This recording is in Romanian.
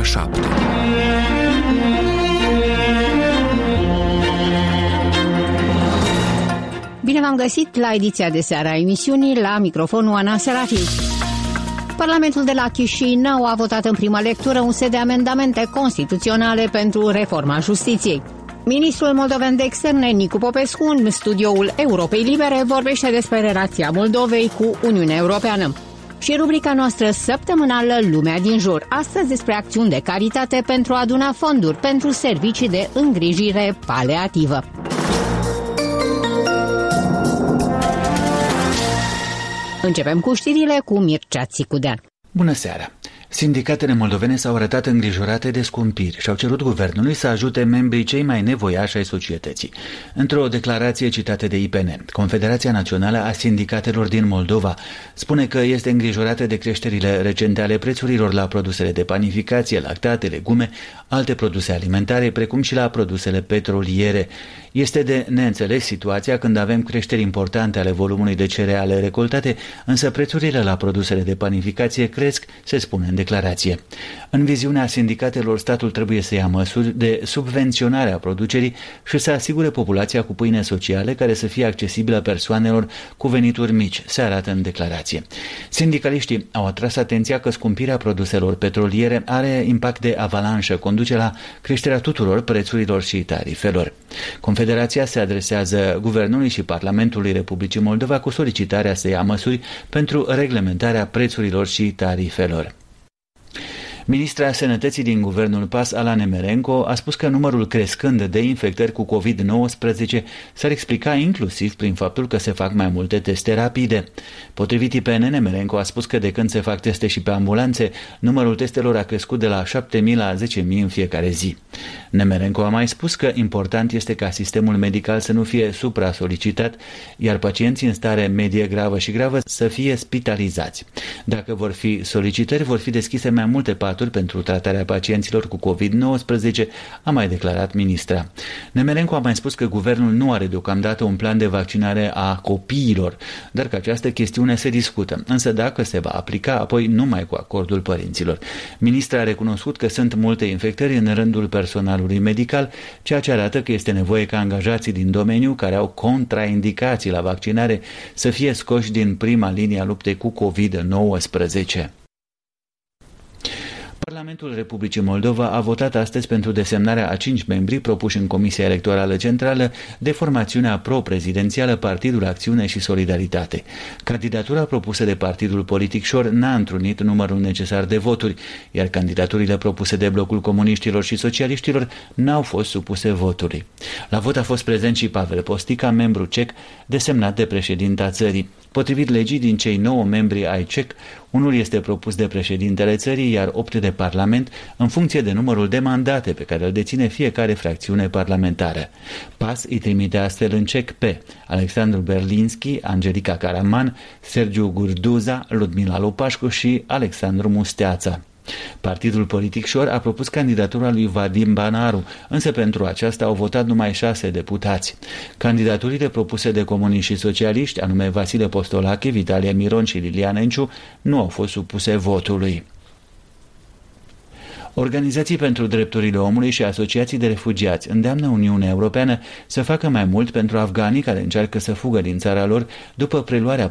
7. Bine v-am găsit la ediția de seară a emisiunii, la microfonul Ana Serafin. Parlamentul de la Chișinău a votat în primă lectură un set de amendamente constituționale pentru reforma justiției. Ministrul moldoven de externe, Nicu Popescu, în studioul Europei Libere, vorbește despre relația Moldovei cu Uniunea Europeană. Și rubrica noastră săptămânală Lumea din jur, astăzi despre acțiuni de caritate pentru a aduna fonduri pentru servicii de îngrijire paliativă. Începem cu știrile cu Mircea Țicudean. Bună seara! Sindicatele moldovene s-au arătat îngrijorate de scumpiri și au cerut guvernului să ajute membrii cei mai nevoiași ai societății. Într-o declarație citată de IPN, Confederația Națională a Sindicatelor din Moldova spune că este îngrijorată de creșterile recente ale prețurilor la produsele de panificație, lactate, legume, alte produse alimentare, precum și la produsele petroliere. Este de neînțeles situația când avem creșteri importante ale volumului de cereale recoltate, însă prețurile la produsele de panificație cresc, se spune în declarație. În viziunea sindicatelor, statul trebuie să ia măsuri de subvenționare a producerii și să asigure populația cu pâine sociale care să fie accesibilă persoanelor cu venituri mici, se arată în declarație. Sindicaliștii au atras atenția că scumpirea produselor petroliere are impact de avalanșă, conduce la creșterea tuturor prețurilor și tarifelor. Confederația se adresează Guvernului și Parlamentului Republicii Moldova cu solicitarea să ia măsuri pentru reglementarea prețurilor și tarifelor. Ministra Sănătății din guvernul PAS, Ala Nemerenko, a spus că numărul crescând de infectări cu COVID-19 s-ar explica inclusiv prin faptul că se fac mai multe teste rapide. Potrivit IPN, Nemerenko a spus că de când se fac teste și pe ambulanțe, numărul testelor a crescut de la 7.000 la 10.000 în fiecare zi. Nemerenko a mai spus că important este ca sistemul medical să nu fie supra-solicitat, iar pacienții în stare medie gravă și gravă să fie spitalizați. Dacă vor fi solicitări, vor fi deschise mai multe paturi pentru tratarea pacienților cu COVID-19, a mai declarat ministra. Nemerenko a mai spus că guvernul nu are deocamdată un plan de vaccinare a copiilor, dar că această chestiune se discută, însă dacă se va aplica, apoi numai cu acordul părinților. Ministra a recunoscut că sunt multe infectări în rândul personalului medical, ceea ce arată că este nevoie ca angajații din domeniu care au contraindicații la vaccinare să fie scoși din prima linie a luptei cu COVID-19. Parlamentul Republicii Moldova a votat astăzi pentru desemnarea a 5 membri propuși în Comisia Electorală Centrală de formațiunea pro-prezidențială Partidul Acțiune și Solidaritate. Candidatura propusă de partidul politic Șor n-a întrunit numărul necesar de voturi, iar candidaturile propuse de Blocul Comuniștilor și Socialiștilor n-au fost supuse votului. La vot a fost prezent și Pavel Postica, membru CEC, desemnat de președinta țării. Potrivit legii, din cei 9 membri ai CEC, unul este propus de președintele țării, iar 8 de Parlament, în funcție de numărul de mandate pe care îl deține fiecare fracțiune parlamentară. PAS îi trimite astfel în CEC pe Alexandru Berlinski, Angelica Caraman, Sergiu Gurduza, Ludmila Lopașcu și Alexandru Musteața. Partidul politic Șor a propus candidatura lui Vadim Banaru, însă pentru aceasta au votat numai 6 deputați. Candidaturile propuse de comuniști și socialiști, anume Vasile Postolache, Vitalie Miron și Lilian Enciu, nu au fost supuse votului. Organizații pentru drepturile omului și asociații de refugiați îndeamnă Uniunea Europeană să facă mai mult pentru afganii care încearcă să fugă din țara lor după preluarea